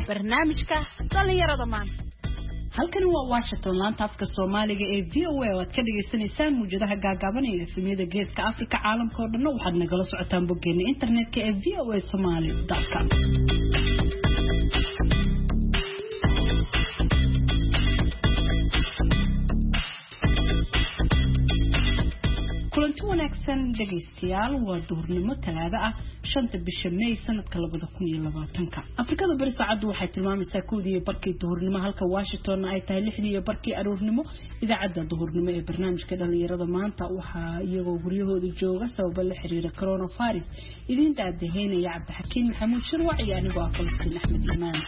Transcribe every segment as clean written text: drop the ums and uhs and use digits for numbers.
barnaamijka dhalinyarada maanta. halkani waa Washington laanta afka Soomaaliga ee VOA oo aad ka dhageysanaysaan muujadaha gaagaaban ee efemiyada geeska Afrika caalamka oo dhan waxaad nagala socotaan boggeena internetka ee voasomali.com. kulanti wanaagsan dhageystayaal waa duhurnimo talaado ah 5 bisha May sanadka 2020 Afrikada bari saacadu waxay tilmaamaysaa 1:00 duhurnimo halka Washington ay tahay 6:00 aroornimo idaacada duhurnimo ee barnaamijka dhalinyarada maanta waxa iyagoo guryahooda jooga sabab la xiriira coronavirus idin daadaheynaya Cabdixakiin Maxamuud Shirwac iyo anigu ah Falastiin Axmed Imaan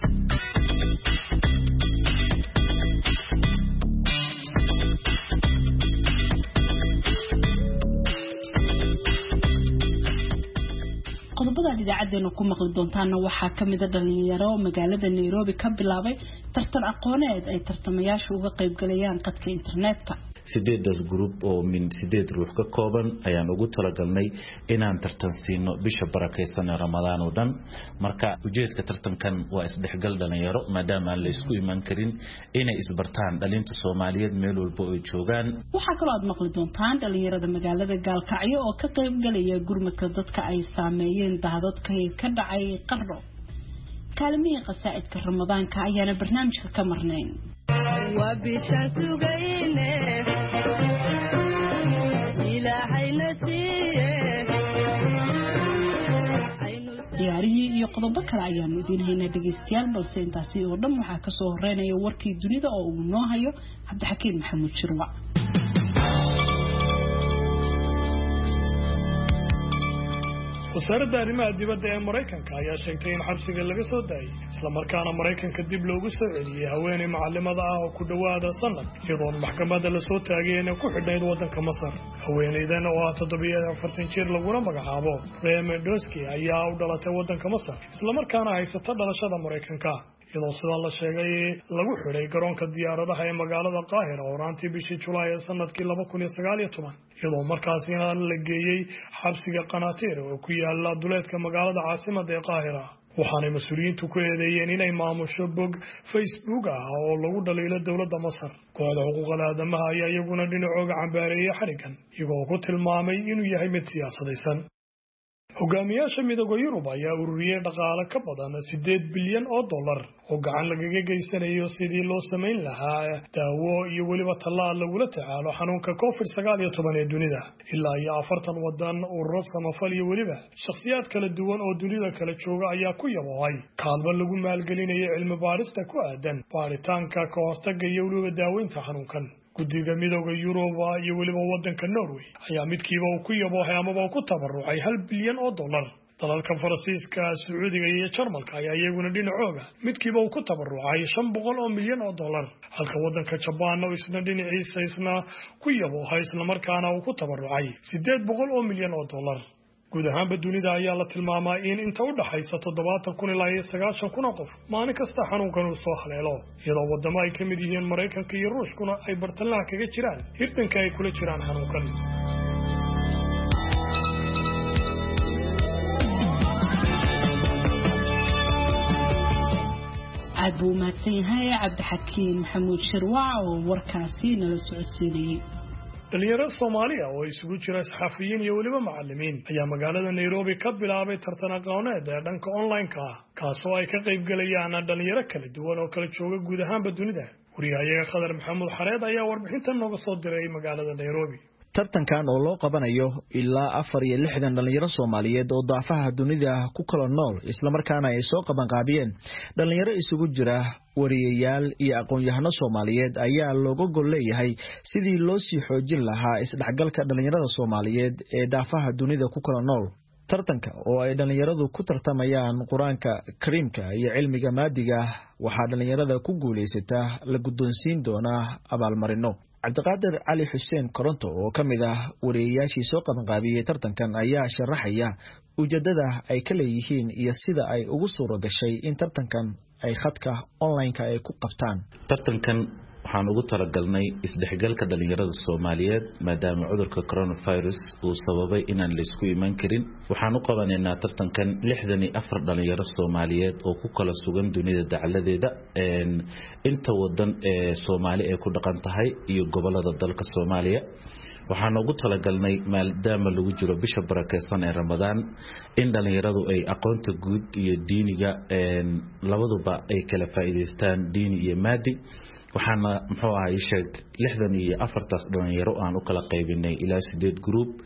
qodobada idaacaddeena ku maqli doontaana waxaa kamid ah dhalinyaro magaalada Nairobi ka bilaabay tartan aqooneed ay tartamayaashu uga qayb galayaan qadka internetka 8 group oo min 8 ruux ka kooban ayaan ugu talagalnay inaan tartan siino bisha barakeysan ee Ramadaan oo dhan marka ujeedka tartankan waa isdhexgal dhalinyaro maadaama aan la isku iman karin inay isbartaan dhalinta Soomaaliyeed meel walba oo joogaan waxa kale oo aad maqli doontaan dhalinyarada magaalada Gaalkacyo oo ka qayb galaya gurmadka dadka ay saameeyeen daadadka ka dhacay Qardho kaalmiye qasaa'idka Ramadaanka ayaana barnaamijka ka marnayn وبشان سجينه إلى حين سيه diyaarihii iyo qodobo kale ayaan idin haynaa dhageystayaal balse intaasi oo dhan waxa ka soo horeynaya warkii dunida oo uu noo hayo Cabdixakiin Maxamuud Shirwac wasaaradda arrimaha dibadda ee Mareykanka ayaa sheegtay in xabsiga laga soo daayay isla markaana Mareykanka dib loogu soo celiyay haweeney macallimada ah oo ku dhawaada sanad iyadoo maxkamadda la soo taagay inay ku xidhnayd waddanka Masar haweeneydan oo 47 jir laguna magacaabo Remedoski ayaa u dhalatay waddanka Masar isla markaana haysata dhalashada Mareykanka iyadoo sidoo la sheegay lagu xidhay garoonka diyaaradaha ee magaalada Qaahira horaantii bishii Julaay ee sanadkii 2019 iyadoo markaasina la geeyay xabsiga Qanaatiir oo ku yaala duleedka magaalada caasimadda ee Qaahira waxaana mas'uuliyiintu ku eedeeyeen inay maamusho bog Facebook ah oo lagu dhaliilo dawladda Masar kooxda xuquuqda aadamaha ayaa iyaguna dhinacooga cambaareeyay xarigan iyagoo ku tilmaamay inuu yahay mid siyaasadaysan hogaamiyaasha midowga Yurub ayaa ururiyay dhaqaale ka badan 8 bilyan oo dollar oo gacan lagaga geysanayo sidii loo sameyn lahaa daawo iyo waliba tallaal lagula tacaalo xanuunka COVID-19 ee dunida ilaa 40 wadan ururo samafal iyo waliba shakhsiyaad kala duwan oo dunida kala jooga ayaa ku yaboohay kaalmo lagu maalgelinayo cilmi baarista ku aadan baaritaanka ka hortagga iyo waliba daaweynta xanuunkan guddiga midowga Yurub iyo waliba wadanka Norway ayaa midkiiba ku yaboohay ama ku tabarucay 1 bilyan oo dollar dalalka Faransiiska Sacuudiga iyo Jarmalka ayaa iyaguna dhinacooga midkiiba ku tabarucay 500 oo milyan oo dollar halka wadanka Japan oo isna dhinaciisa ku yaboohay isla markaana ku tabarucay 800 oo milyan oo dollar guud ahaan dunida ayaa la tilmaamaa in inta u dhaxaysa 70,000 ilaa 90,000 qof maalin kasta xanuunkan uu soo haleelo iyadoo wadamo ay kamid yihiin Mareykanka iyo Ruushkuna ay bartamaha kaga jiraan hirdanka ay kula jiraan xanuunkan aad buu mahadsan yahay Cabdixakiin Maxamuud Shirwac oo warkaasi nala socodsiinayay dhalinyaro Soomaaliya oo isugu jira saxafiyiin iyo waliba macallimiin ayaa magaalada Nairobi ka bilaabay tartan aqooneed ee dhanka online-ka kaas oo ay ka qayb galayaan dhalinyaro kala duwan oo kala jooga guud ahaan dunida wariyaha Khadar Maxamuud Xareed ayaa warbixintan nooga soo diray magaalada Nairobi tartankan oo loo qabanayo ilaa 64 dhalinyaro Soomaaliyeed oo daafaha dunida ku kala nool isla markaana ay soo qaban qaabiyeen dhalinyaro isugu jira wariyayaal iyo aqoon-yahano Soomaaliyeed ayaa looga gol leeyahay sidii loo sii xoojin lahaa isdhexgalka dhalinyarada Soomaaliyeed ee daafaha dunida ku kala nool tartanka oo ay dhalinyaradu ku tartamayaan Quraanka Kariimka iyo cilmiga maadiga waxa dhalinyarada ku guuleysata la guddoonsiin doona abaalmarino Cabdiqaadir Cali Xuseen Koronto oo kamid ah wariyayaashii soo qaban qaabiyay tartankan ayaa sharaxaya ujeedada ay ka leeyihiin iyo sida ay ugu suuro gashay in tartankan ay khadka online-ka ay ku qabtaan tartankan waxaan ugu talagalnay isdhexgalka dhalinyarada Soomaaliyeed maadaama cudurka coronavirus uu sababay inaan la isku iman karin waxaan u qabanaynaa tartankan 64 dhalinyaro Soomaaliyeed oo ku kala sugan dunida dacaladeeda inta wadan ee Soomaali ay ku dhaqan tahay iyo gobolada dalka Soomaaliya waxaan ugu talagalnay maadaama lagu jiro bisha barakeysan ee Ramadaan in dhalinyaradu ay aqoonta guud iyo diiniga labaduba ay kala faa'iideystaan diini iyo maadi waxaana muxuu ahaa sheeg 64 dhalinyaro aan u kala qaybinay ilaa 8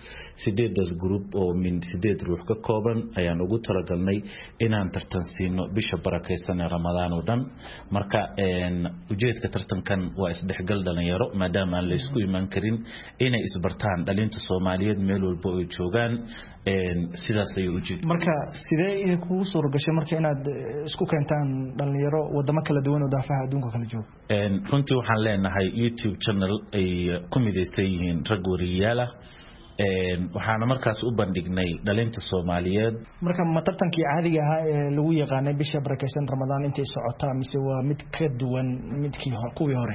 group oo min 8 ruux ka kooban ayaan ugu talagalnay inaan tartan siino bisha barakeysan ee Ramadaan oo dhan marka ujeedka tartankan waa isdhexgal dhalinyaro maadaama aan la isku iman karin inay isbartaan dhalinta Soomaaliyeed meel walba oo joogaan sidaas ay u jeed marka sidee kugu soo gashay marka inaad isku keentaan dhalinyaro wadamo kala duwan oo daafaha adduunka kala jooga runtii waxaan leenahay YouTube channel ay ku mideysan yihiin rag wariyaal ah waxaana markaas u bandhignay dhalinta Soomaaliyeed marka ma tartankii caadiga ahaa ee lagu yaqaanay bisha barakeysan Ramadaan intay socotaa mise waa mid ka duwan midkii kuwii hore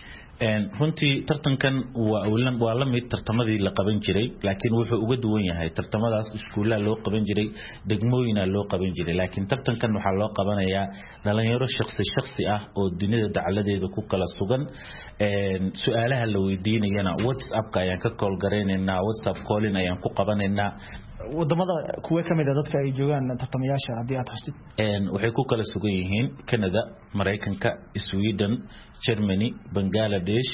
runtii tartankan waa la mid tartamadii la qaban jiray laakiin wuxuu uga duwan yahay tartamadaas iskuulaha loo qaban jiray degmooyina loo qaban jiray laakiin tartankan waxa loo qabanayaa dhalinyaro shakhsi ah oo dunida dacaladeeda ku kala sugan su'aalaha la weydiinayana WhatsApp-ka ayaan ka call gareynaynaa WhatsApp calling ayaan ku qabanaynaa wadamada kuwa kamid ah dadka ay joogaan tartamayaasha hadii aad xustid waxay ku kala sugan yihiin Canada, Mareykanka, Sweden, Germany, Bangladesh,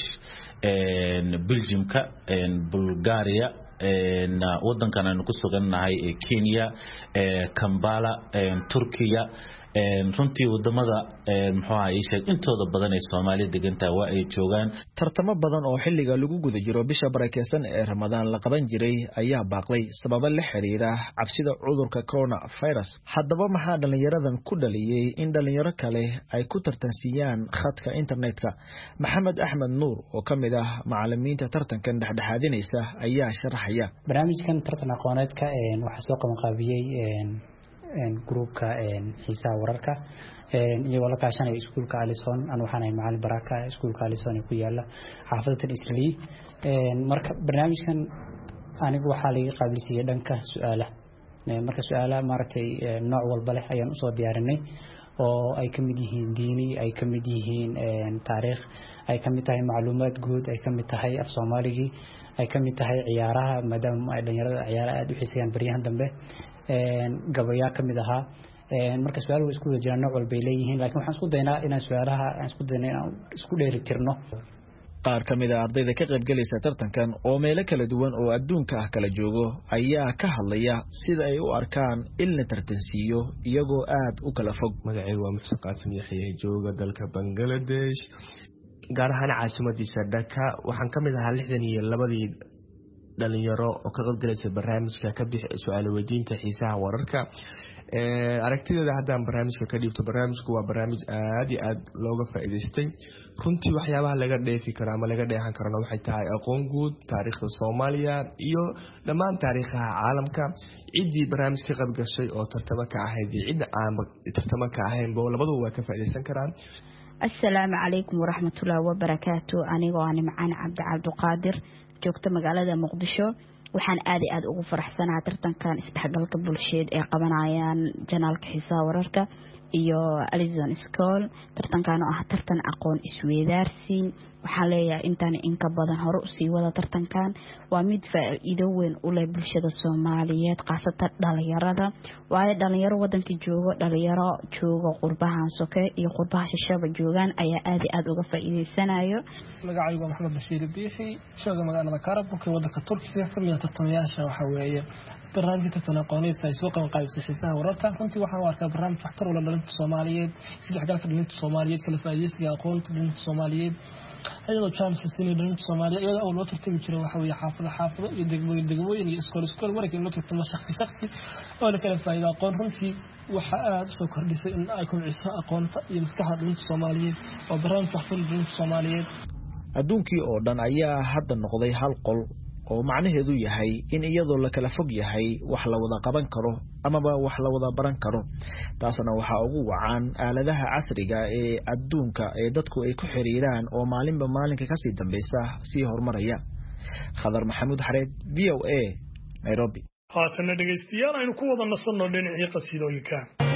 Belgium-ka, Bulgaria, wadankan aan ku sugannahay ee Kenya, Kampala, Turkiya runtii wadamada muxuu ahaa intooda badan ee Soomaaliya degantaa waa ay joogaan tartamo badan oo xilliga lagu guda jiro bisha barakeysan ee Ramadaan la qaban jiray ayaa baaqday sabab la xiriira cabsida cudurka coronavirus haddaba maxaa dhalinyaradan ku dhaliyay in dhalinyaro kale ay ku tartansiyaan khadka internetka Maxamed Axmed Nuur oo kamid ah macallimiinta tartankan dhexdhexaadinaysa ayaa sharaxaya barnaamijkan tartan aqooneedka waxa soo qaban qaabiyay groupka xiisaha wararka iyagoo la kaashanaya iskuulka Alison aan waxaan ahay macallin baraka iskuulka Alison ee ku yaala xaafadda Israeli marka barnaamijkan anigu waxa laga qaabilsiiyay dhanka su'aalaha marka su'aalaha maartay nooc walba leh ayaan u soo diyaarinay oo ay kamid yihiin diini ay kamid yihiin taariikh ay kamid tahay macluumaad guud ay kamid tahay af Soomaaliga ay kamid tahay ciyaaraha maadaama ay dhalinyarada ciyaaraha aad u xiiseeyaan bariyahan dambe gabayaa kamid aha marka su'aaluhu isku jiraan nooc walba ay leeyihiin laakiin waxaan isku daynaa inaan su'aalaha isku dheeri tirno qaar kamid ah ardayda ka qayb galaysa tartankan oo meelo kala duwan oo adduunka ah kala joogo ayaa ka hadlaya sida ay u arkaan in la tartansiiyo iyagoo aad u kala fog magacaygu waa Muxsin Qaasim Yaxye jooga dalka Bangladesh gaar ahaan caasimadiisa Dhaka waxaan kamid ahaa 62 dhalinyaro oo ka qayb galaysa barnaamijka ka bixi su'aal weydiinta xiisaha wararka aragtideeda haddaan barnaamijka ka dhigto barnaamijku waa barnaamij aad iyo aad looga faa'iideystay runtii waxyaabaha laga dheefi karo ama laga dheehan karana waxay tahay aqoon guud taariikhda Soomaaliya iyo dhammaan taariikhaha caalamka ciddii barnaamij ka qayb gashay oo tartamo ka ahayd cid aan tartamo ka ahayn boo labadu waa ka faa'iideysan karaan assalaamu calaykum waraxmatullaahi wabarakaatu anigoo aan macaan Cabdi joogto magaalada Muqdisho waxaan aad ugu faraxsanahay tartankan isdhexgalka bulshada ee qabanayaan janaalka xiisaha wararka iyo Alison School tartankan oo ah tartan aqoon isweydaarsiin waxaan leeyahay intaan in ka badan hore u sii wada tartankan waa mid faa'iido weyn u leh bulshada Soomaaliyeed qaasatan dhalinyarada waayo dhalinyaro wadanka jooga dhalinyaro jooga qurbahan soke iyo qurbaha shashaba joogan ayaa aad uga faa'iideysanayo magacaygu Maxamed Bashiir Biixi shaqada magaalada Karabulka wadanka Turkiga kamid tartamayaasha waxa weeye barnaamijka tartan aqooneed ay soo qaban qaybisay xiisaha wararka runtii waxaan u arkaa barnaamij waxtar u leh dhalinta Soomaaliyeed isdhexgalka dhalinta Soomaaliyeed kala faa'iideysiga aqoonta dhalinta Soomaaliyeed ayadoo chance siinay dhalinta Soomaaliyeed iyadoo loo tartami jiray waxa weeye xaafado iyo degmooyin iyo iskool warka in loo tartamo shakhsi oo la kala faa'iido aqoon runtii waxa aad soo kordhisay in ay kobciso aqoonta iyo maskaxda dhalinta Soomaaliyeed oo barnaamij waxtar u dhalinta Soomaaliyeed adduunkii oo dhan ayaa hadda noqday hal qol oo macnaheedu yahay in iyadoo la kala fog yahay wax la wada qaban karo amaba wax la wada baran karo. taasna waxa ugu wacan aaladaha casriga ee adduunka ee dadku ay ku xiriiraan oo maalinba maalinka ka sii dambaysa sii horumaraya. Khadar Maxamuud Xareed, VOA, Nairobi. haatana dhegaystayaal aynu ku wada nasanno dhinacii qasiidooyinka.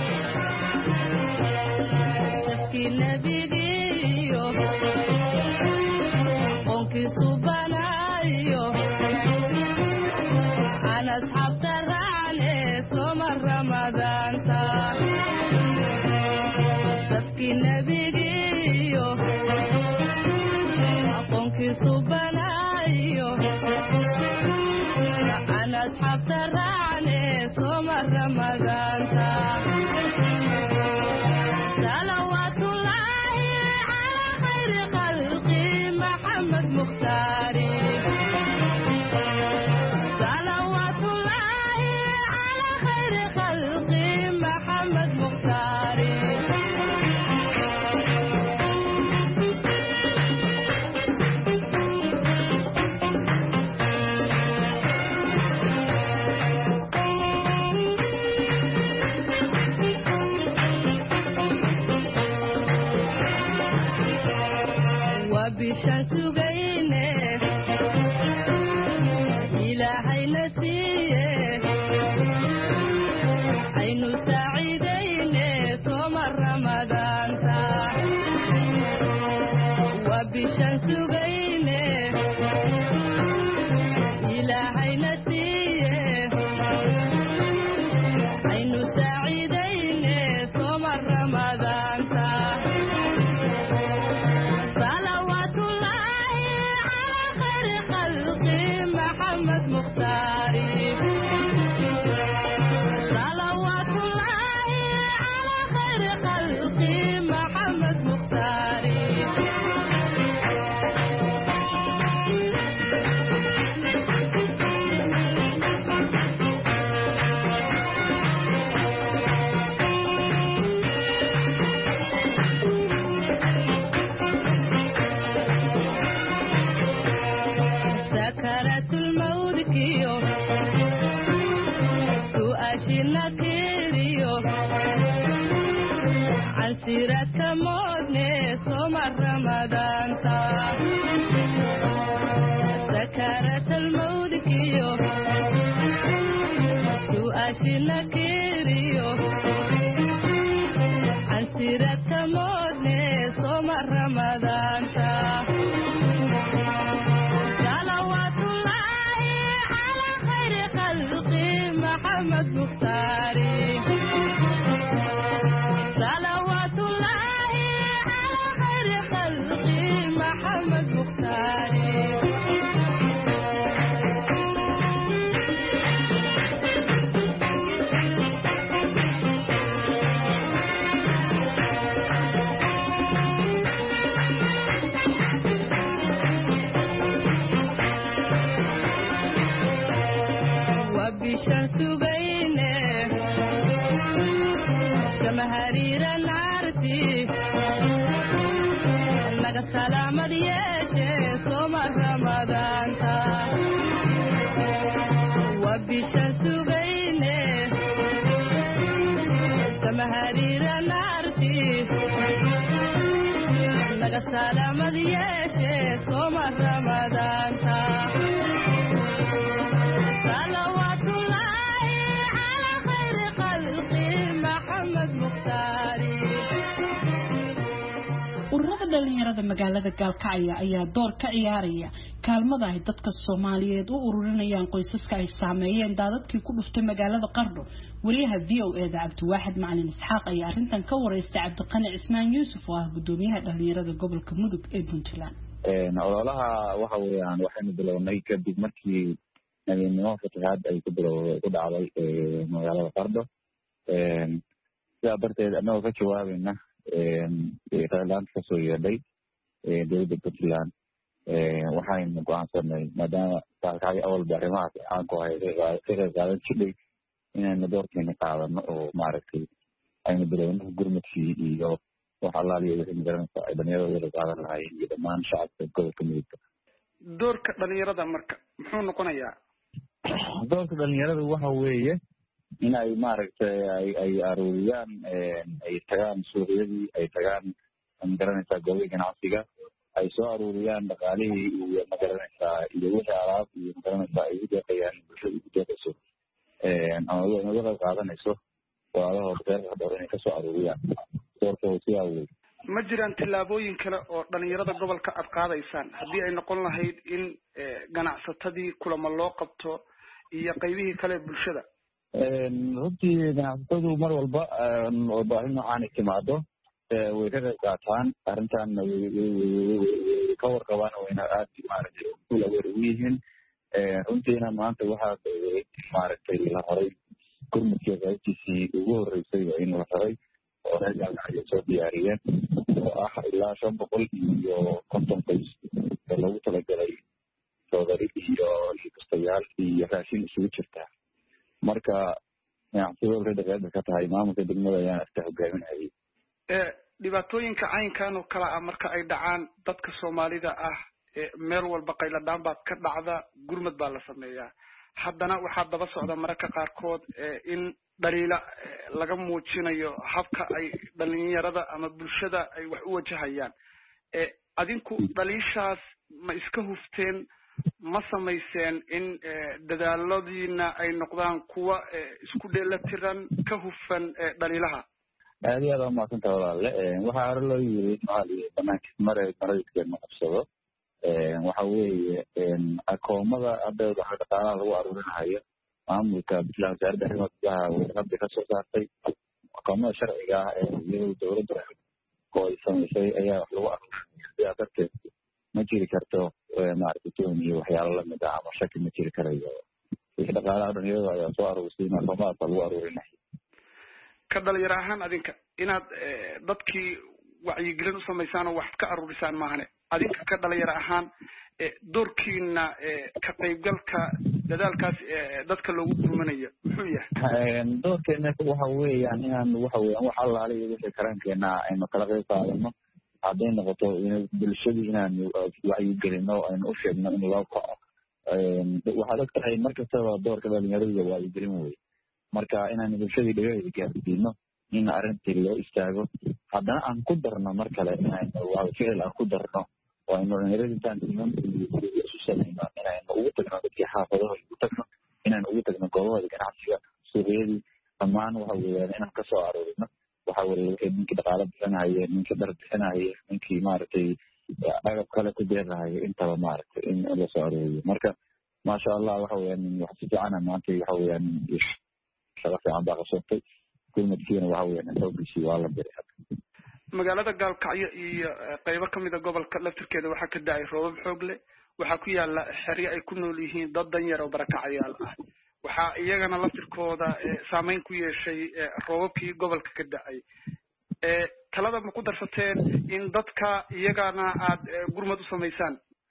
dhalinyarada magaalada Gaalkacyo ayaa door ka ciyaaraya kaalmada ay dadka Soomaaliyeed u ururinayaan qoysaska ay saameeyeen daadadkii ku dhuftay magaalada Qardho. wariyaha VOA-da Cabdiwaaxid Macalin Isxaaq ayaa arrintan ka wareystay Cabdiqani Cismaan Yuusuf oo ah gudoomiyaha dhalinyarada gobolka Mudug ee Puntland. ololaha waxa weeyaan waxaynu bilownay kadib markii nimo fatahaad ay ku dhacday magaalada Qardho. sidaa darteed annagoo ka jawaabayna Thailand ka soo yeedhay dowladda Puntland waxaynu go'aansanay maadaama Gaalkacyo awalba arrimahaas aan ku hayay ka qayb qaadan jirnay inaynu doorkeena qaadano oo maaragtay aynu bilowno gurmadkii iyo wax allaaliya wixii magaranaysa ay dhalinyarada wada qaadan lahaayeen iyo dhammaan shacabka gobolka Mudug. doorka dhalinyarada marka muxuu noqonayaa? doorka dhalinyarada waxa weeye in ay maaragtay ay aruuriyaan ay tagaan suuqyadii ay tagaan magaranaysaa goobaha ganacsiga ay soo aruuriyaan dhaqaalihii iyo magaranaysaa iyo wixii alaab iyo magaranaysaa ay u deeqayaan bulshada ugu deeqayso ama uga qayb qaadanayso walaalahood reerka dhowr inay kasoo aruuriyaan doorkooda sidaa wey. ma jiraan tillaabooyin kale oo dhalinyarada gobolka aad qaadaysaan haddii ay noqon lahayd in ganacsatadii kulamo loo qabto iyo qaybihii kale bulshada? runtii ganacsatadu mar walba baahi noocaan timaado way ka qayb qaataan arrintan ka warqabaan wayna aad maaragtay kul aweer ugu yihiin. runtiina maanta waxaa maaragtay la horay gurmudkii qaybtiisii ugu horeysay in la horay oo reer gaalkacyo soo diyaariyeen oo ah ilaa 550 qoys oo loogu talagalay soodari iyo kastayaal iyo raashin isugu jirta. marka ganacsadooda reerka ka tahay maamulka degmada ayaan iska hogaaminayay. dhibaatooyinka caynkan oo kale ah marka ay dhacaan dadka Soomaalida ah meel walba qayladaan baad ka dhacda gurmad baa la sameeyaa. haddana waxaa daba socda mararka qaarkood in dhaliila laga muujinayo habka ay dhalinyarada ama bulshada ay wax u wajahayaan. adinku dhaliishaas ma iska hufteen ma samayseen in dadaaladiina ay noqdaan kuwa isku dheelatiran ka hufan dhaliilaha? aad iyo aad u mahadsantahay walaale. waxaa hore loo yiri banaanka maradka ma qabsado. waxa weeye akoomada hadda waxa dhaqaalaha lagu aruurinayo maamulka Puntland wasaaradda arrimaha gudaha warqadda ka soo saartay akoomada sharciga ah ee dowladda oo ay samaysay ayaa wax lagu aruurinaya. sidaa darteed ma jiri karto maaragtay toon iyo waxyaalo lamid ah ama shaki ma jiri karayo. wixii dhaqaalaha dhalinyarada ayaa soo aruursay akoomadaas lagu aruurinaya. ka dhalinyaro ahaan adinka inaad dadkii wacyigelin u samaysaan oo wax ka aruurisaan maahane adinka ka dhalinyaro ahaan doorkiina ka qaybgalka dadaalkaas dadka loogu gurmanayo muxuu yahay? doorkeena waxa weeyaan inaan waxa weeyaan wax allaaliyo wixii karankeena aynu kala qayb qaadano hadday noqoto bulshadii inaan wacyigelino aynu u sheegno in loo kaco. waxaad og tahay markastaba doorka dhalinyarada wacyigelin wey. marka inaan bulshadii dhagaheeda gaarsiino in arrintii loo istaago haddana aan ku darno mar kale inaynu ficil aan ku darno oo aynu dhalinyarada intaan isu samayno inaynu ugu tagno dadkii xaafadahooda ugu tagno inaan ugu tagno goobahooda ganacsiga suuqyadii dhammaan waxa weeyaan inaan kasoo aruurino waxa weeye ninkii dhaqaale bixinaye ninkii dhar bixinaye ninkii maaragtay agab kale ku deeqahayo intaba maaragtay in lasoo aruuriyo. marka maasha allah waxa weeyaan wax si fiicana maanta waxa weeyaan shaqa fiican baa qabsatay. gurmadkiina waxa weeyaan xoogiisii waa la diray. magaalada Gaalkacyo iyo qaybo kamid ah gobolka laftirkeeda waxaa ka dhacay roobab xoog leh. waxaa ku yaala xeryo ay ku nool yihiin dad danyar oo barakacyaal ah. waxaa iyagana laftirkooda saameyn ku yeeshay roobabkii gobolka ka dhacay. talada ma ku darsateen in dadka iyagana aad gurmad u samaysaan?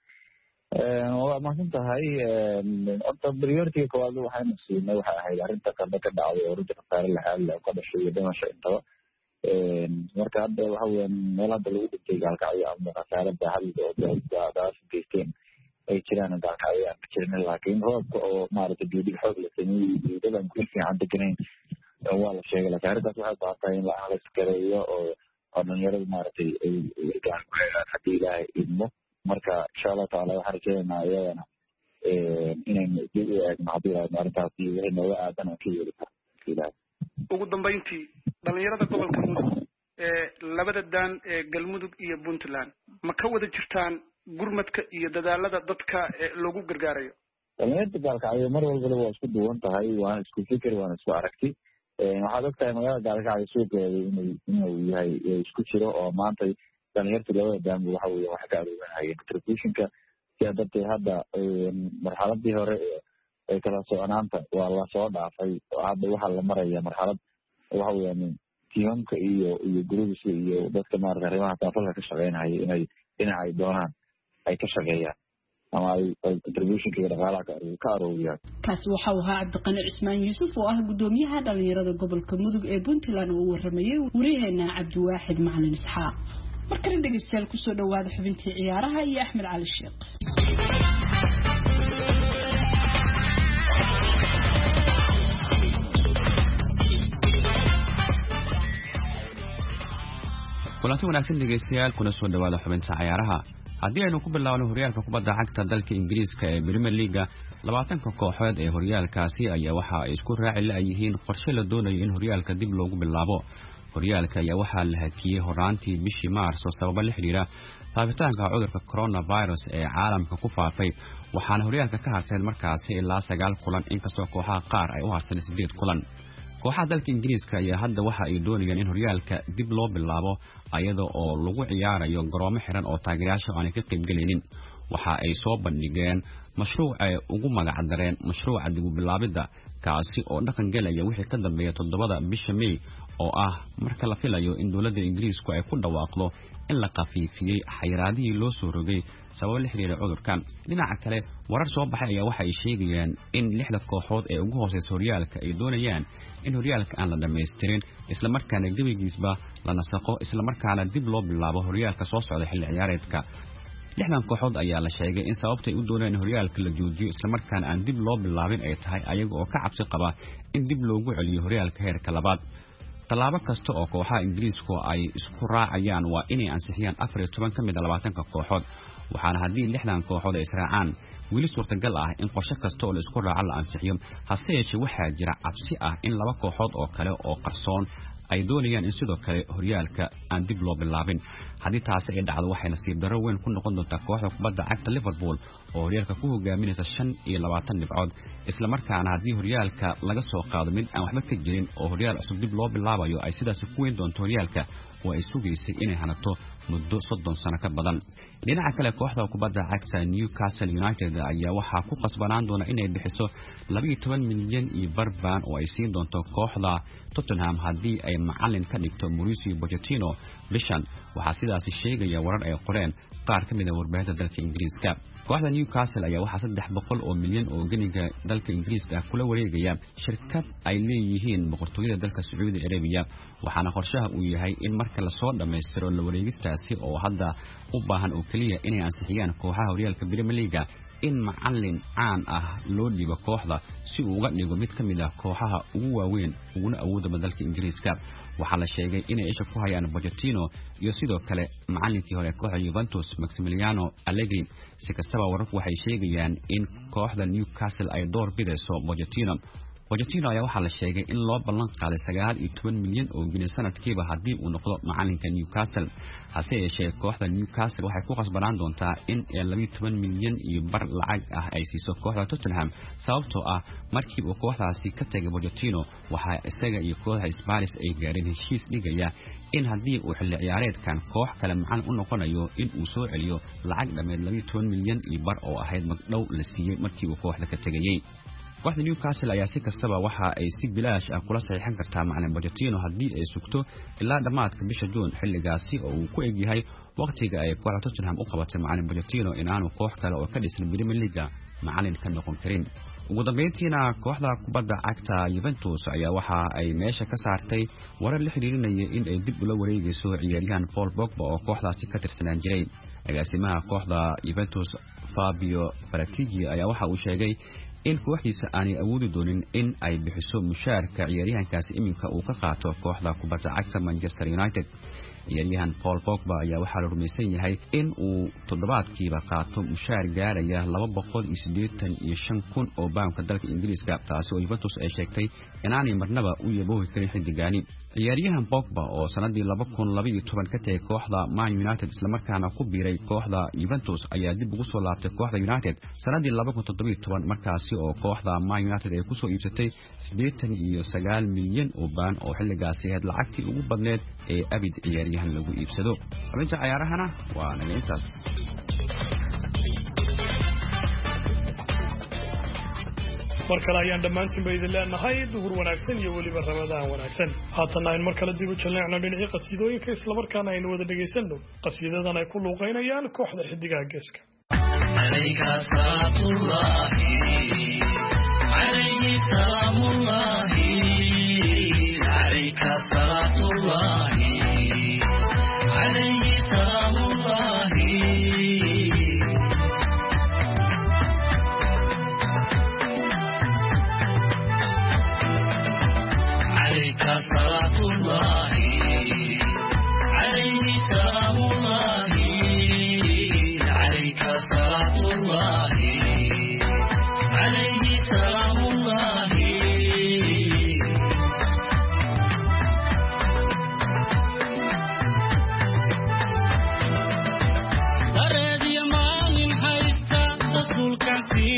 waa mahadsan tahay. horta priority koowaad waxaynu siinay waxay ahayd arrinta qada ka dhacday oo runtii khasaare laxaad leh ka dhashay iyo dhimasho intaba. marka hadda waxa weeyaan meel hadda lagu dhintay Gaalkacyo ama khasaare baaxad oo daas geysteen ay jiraan Gaalkacyo aan ka jirin. laakiin roobka oo maaragtay geedig xoog la sameeyey geedadan ku fiican deganayn waa la sheegay. laakiin arrintaas waxay baahatay in la iskareeyo oo dhalinyarada maaragtay ay gacan ku helaan haddii ilaahay idmo. marka insha allah taala waxaan rajeynaynaa iyadana inaynu dib u eegno haddii ilaahayno arrintaas iyo wixii nooga aadan aan ka yeeli karno ilaahay. ugu dambeyntii dhalinyarada gobolka mudug labada daan galmudug iyo Puntland ma ka wada jirtaan gurmadka iyo dadaalada dadka loogu gargaarayo? dhalinyarada Gaalkacyo mar walba waa isku duwan tahay waana isku fikir waana isku aragti. waxaad og tahay magaalada Gaalkacyo suuqeeda inuu yahay isku jiro oo maanta dhalinyarta labada daanba waxa weeye wax ka aruurinayeen contributionka. sidaa darteed hadda marxaladii hore ee kala soconaanta waa lasoo dhaafay. hadda waxaa la maraya marxalad waxa weeyaan tiimamka iyo grubiska iyo dadka maaragtay arrimaha taafalka ka shaqeynaya inay dhinaca ay doonaan ay ka shaqeeyaan ama ay contributionka iyo dhaqaalaha ka aruuriyaan. kaasi waxa uu ahaa Cabdiqani Cismaan Yuusuf oo ah gudoomiyaha dhalinyarada gobolka Mudug ee Puntland oo waramayay wariyaheena Cabdiwaaxid Macalin Isxaaq. markale dhegeystayaal kusoo dhawaada xubintii ciyaaraha iyo Axmed Cali Sheekh. kulanti wanaagsan dhegeystayaal kuna soo dhawaada xubinta ciyaaraha haddii aynu ku bilaabno horyaalka kubadda cagta dalka Ingiriiska ee Premier League 20 kooxood ee horyaalkaasi ayaa waxa ay isku raaci la'yihiin qorshe la doonayo in horyaalka dib loogu bilaabo horyaalka ayaa waxa la hakiyay horaantii bishii Maarso sabab la xiriira faafitaanka cudurka coronavirus ee caalamka ku faafay waxaana horyaalka ka harsan markaasi ilaa 9 kulan inkastoo kooxaha qaar ay u harsan 8 kulan kooxaha dalka Ingiriiska ayaa hadda waxa ay doonayaan in horyaalka dib loo bilaabo ayadoo oo lagu ciyaarayo garoomo xiran oo taageerayaasha aan ka qayb galeynin waxa ay soo bandhigeen mashruuc ay ugu magac dareen mashruuca dib u bilaabida kaasi oo dhaqan galaya wixii ka dambeeyay 7 bisha May oo ah marka la filayo in dawladda Ingiriisku ay ku dhawaaqdo in la qafiifiyay xayiraadihii loo soo rogay sabab la xiriira cudurkan dhinaca kale warar soo baxay ayaa waxa ay sheegayaan in 6 kooxood ee ugu hooseysa horyaalka ay doonayaan in horyaalka aan la dhameystirin isla markaana gabigiisba la nasaqo isla markaana dib loo bilaabo horyaalka soo socda xilli ciyaareedka 6 kooxood ayaa la sheegay in sababtay u doonayaan horyaalka la joojiyo isla markaana aan dib loo bilaabin ay tahay ayaga oo ka cabsi qaba in dib loogu celiyo horyaalka heerka labaad talaabo kasta oo kooxaha Ingiriisku ay isku raacayaan waa inay ansixiyaan 14 ka mid ah 20 kooxood waxaana haddii 6 kooxood ay israacaan wili suurtagal ah in qorshe kasta oo la isku raaco la ansixiyo hase yeeshee waxaa jira cabsi ah in 2 kooxood oo kale oo qarsoon ay doonayaan in sidoo kale horyaalka aan dib loo bilaabin haddii taasi ay dhacdo waxay nasiib darro weyn ku noqon doontaa kooxda kubadda cagta Liverpool oo horyaalka ku hogaaminaysa 25 dhibcood isla markaana haddii horyaalka laga soo qaado mid aan waxba ka jirin oo horyaal cusub dib loo bilaabayo ay sidaas ku weyn doonto horyaalka oo ay sugaysay inay hanato muddo 30 sano ka badan dhinaca kale kooxda kubadda cagta Newcastle United ayaa waxa ku qasbanaan doona inay bixiso 12 milyan iyo barbaan oo ay siin doonto kooxda Tottenham haddii ay macallin ka dhigto Mauricio Pochettino bishan waxa sidaas sheegaya warar ay qoreen qaar ka mid ah warbaahinta dalka Ingiriiska kooxda Newcastle ayaa waxa 300 oo milyan oo ganiga dalka Ingiriiska kula wareegaya shirkad ay leeyihiin boqortooyada dalka Sacuudi Arabia waxaana qorshaha uu yahay in marka la soo dhameystiro la wareegistaasi oo hadda u baahan oo kaliya inay ansixiyaan kooxaha horyaalka Premier League in macallin caan ah loo dhibo kooxda si uu uga dhigo mid ka mid ah kooxaha ugu waaweyn uguna awoodda dalka Ingiriiska waxaa la sheegay inay isha ku hayaan Pochettino iyo sidoo kale macallinkii hore kooxda Juventus Massimiliano Allegri si kastaba wararku waxay sheegayaan in kooxda Newcastle ay door bidayso Pochettino ayaa waxaa la sheegay in loo ballan qaaday 19 milyan oo gini sanadkiiba haddii uu noqdo macallinka Newcastle hase yeeshee kooxda Newcastle waxay ku qasbanaan doontaa in 12 milyan iyo bar lacag ah ay siiso kooxda Tottenham sababtoo ah markii uu kooxdaasi ka tagay Pochettino waxa isaga iyo kooxda Spurs ay gaareen heshiis dhigaya in haddii uu xilli ciyaareedkan koox kale macallin u noqonayo in uu soo celiyo lacag dhameed 12 milyan iyo bar oo ahayd magdhow la siiyay markii uu kooxda ka tagayay kooxda Newcastle ayaa si kastaba waxa ay si bilaash ah kula saxiixan kartaa macallin Pochettino haddii ay sugto ilaa dhamaadka bisha June xilligaasi oo uu ku eg yahay waqtiga ay kooxda Tottenham u qabatay macallin Pochettino in aanu koox kale oo ka dhisan Premier League macallin ka noqon karin ugu dambeyntiina kooxda kubadda cagta Juventus ayaa waxa ay meesha ka saartay warar la xiriirinaya in ay dib ula wareegayso ciyaaryahan Paul Pogba oo kooxdaasi ka tirsanaan jiray agaasimaha kooxda Juventus Fabio Paratici ayaa waxa uu sheegay in kooxdiisa aanay awoodi doonin in ay bixiso mushaarka ciyaaryahankaasi iminka uu ka qaato kooxda kubadda cagta Manchester United ciyaaryahan Paul Pogba ayaa waxaa la rumaysan yahay in uu toddobaadkiiba qaato mushaar gaaraya 285,000 oo pound dalka Ingiriiska taasi oo Juventus ay sheegtay inaanay marnaba u yaboohi karin xiddigaani ciyaaryahan Pogba oo sanadii 2012 ka tagay kooxda Man United isla markaana ku biiray kooxda Juventus ayaa dib ugu soo laabtay kooxda United sanadii 2017 markaasi oo kooxda Man United ay ku soo iibsatay 89 milyan oo pound oo xilligaasi ahayd lacagtii ugu badneed ee abid ciyaaryahan lagu iibsado xubinta ciyaarahana waa naga intaas mar kale ayaan dhammaantiinba idin leenahay duhur wanaagsan iyo weliba ramadaan wanaagsan haatana aynu mar kale dib u jalleecno dhinacii qasiidooyinka islamarkaana aynu wada dhegaysanno qasiidadan ay ku luuqaynayaan kooxda xidigaha geeska صلاة الله عليه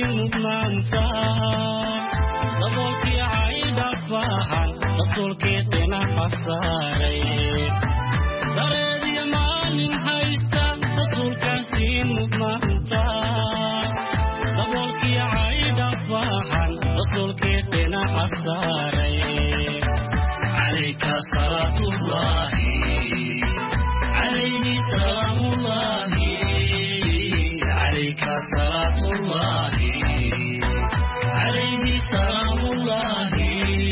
mudnaanta daboolkii cayda faahan rasuulkii dhinaca saaray dareediya maalin haysta rasuulkaan siin mudnaanta daboolkii cayda faahan rasuulkii dhinaca saaray calayka salaatullaahi calayhi salaamullaahi calayka salaatullaahi calayhi salaamullaahi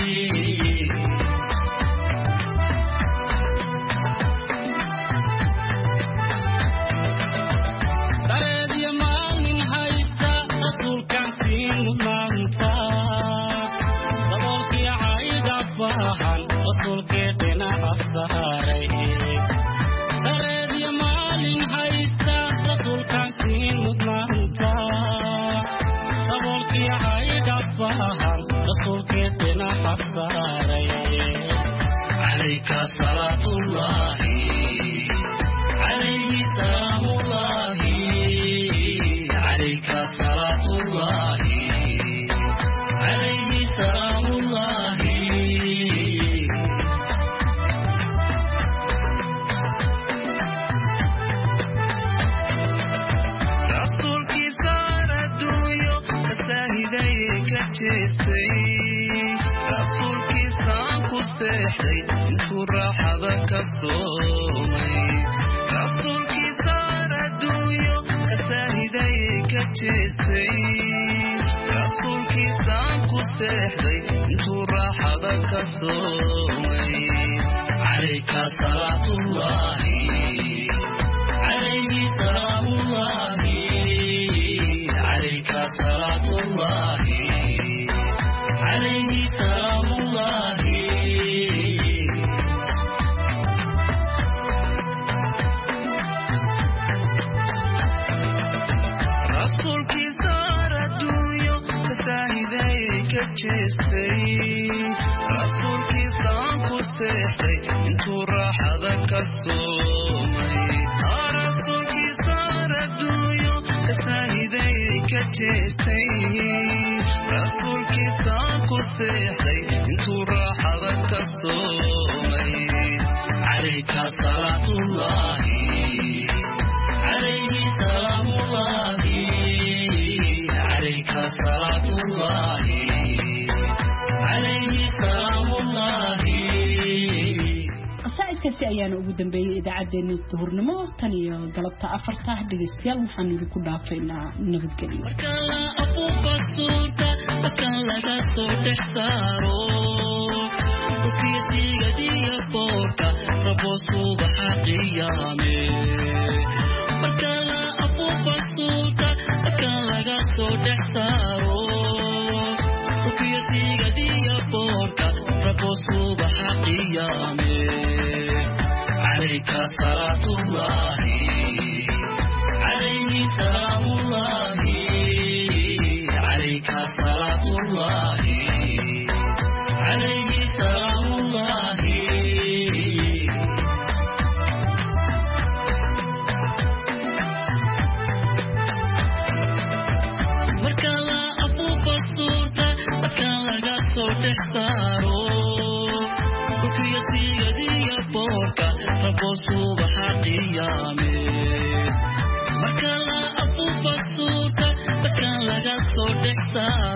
dareediya maalin haysta rasuulkaan siin mudnaanta daboolkii cayda faahan rasuulkii dhinaca saaray dareediya maalin haysta rasuulkaan siin mudnaanta daboolkii cayda faahan rasuulkii dhinaca saaray calayka salaatullaahi calayhi salaamullaahi calayka salaatullaahi calayhi salaamullaahi rasuulkii saar adduunyo kasaahiday ka jeestay rasuulkii saan ku seexday intuu raaxada ka soomay rasuulkii saar adduunyo kasaahiday ka jeestay rasuulkii saan ku seexday intuu raaxada ka soomay calayka salaatullaahi calayhi salaamullaahi calayka salaatullaahi calayhi salaamullaahi rasuulkii saar adduunyo kasaahiday ka jeestay rasuulkii saan ku seexday intuu raaxada ka soomay rasuulkii saar adduunyo kasaahiday ka jeestay rasuulkii saan ku seexday intuu raaxada ka soomay calayka salaatullaahi calayhi salaamullaahi calayka salaatullaahi calayhi salaamullaahi qasaa'idkaasi ayaana ugu dambeeyey idaacaddeenna duhurnimo tan iyo galabta afarta dhegaystayaal waxaanu idinku dhaafaynaa nabadgelyo markala afuufa suurta markan laga soo dhex saaro dhulkiisigadiya boorka rabo subaxa qiyaame markala afuufa suurta markan laga soo dhex saaro dhulkiisigadiya boorka rabo subaxa qiyaame calayka salaatullaahi calayhi salaamullaahi calayka salaatullaahi calayhi salaamullaahi marka la afuufa suurta markan laga soo dhex saaro dhulkiisigadiya boorka rabo subaxa qiyaame marka la afuufa suurta markan laga soo dhex saaro